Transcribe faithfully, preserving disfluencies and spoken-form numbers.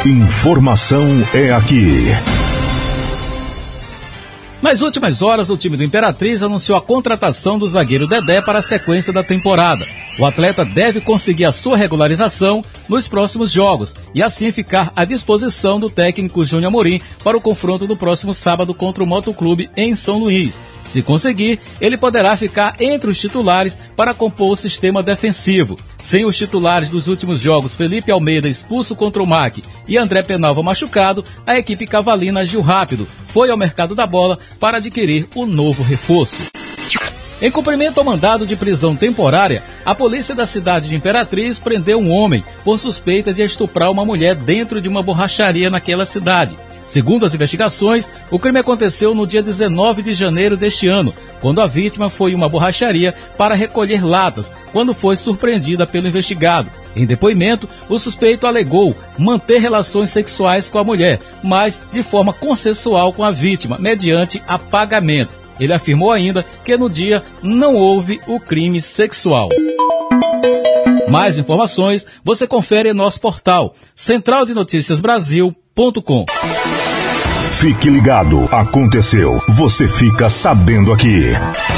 Informação é aqui. Nas últimas horas, o time do Imperatriz anunciou a contratação do zagueiro Dedé para a sequência da temporada. O atleta deve conseguir a sua regularização nos próximos jogos e assim ficar à disposição do técnico Júnior Amorim para o confronto do próximo sábado contra o Motoclube em São Luís. Se conseguir, ele poderá ficar entre os titulares para compor o sistema defensivo. Sem os titulares dos últimos jogos, Felipe Almeida expulso contra o M A C e André Penalva machucado, a equipe cavalina agiu rápido, foi ao mercado da bola para adquirir o novo reforço. Em cumprimento ao mandado de prisão temporária, a polícia da cidade de Imperatriz prendeu um homem por suspeita de estuprar uma mulher dentro de uma borracharia naquela cidade. Segundo as investigações, o crime aconteceu no dia dezenove de janeiro deste ano, quando a vítima foi em uma borracharia para recolher latas, quando foi surpreendida pelo investigado. Em depoimento, o suspeito alegou manter relações sexuais com a mulher, mas de forma consensual com a vítima, mediante apagamento. Ele afirmou ainda que no dia não houve o crime sexual. Mais informações você confere em nosso portal central de notícias brasil ponto com. Fique ligado, aconteceu, você fica sabendo aqui.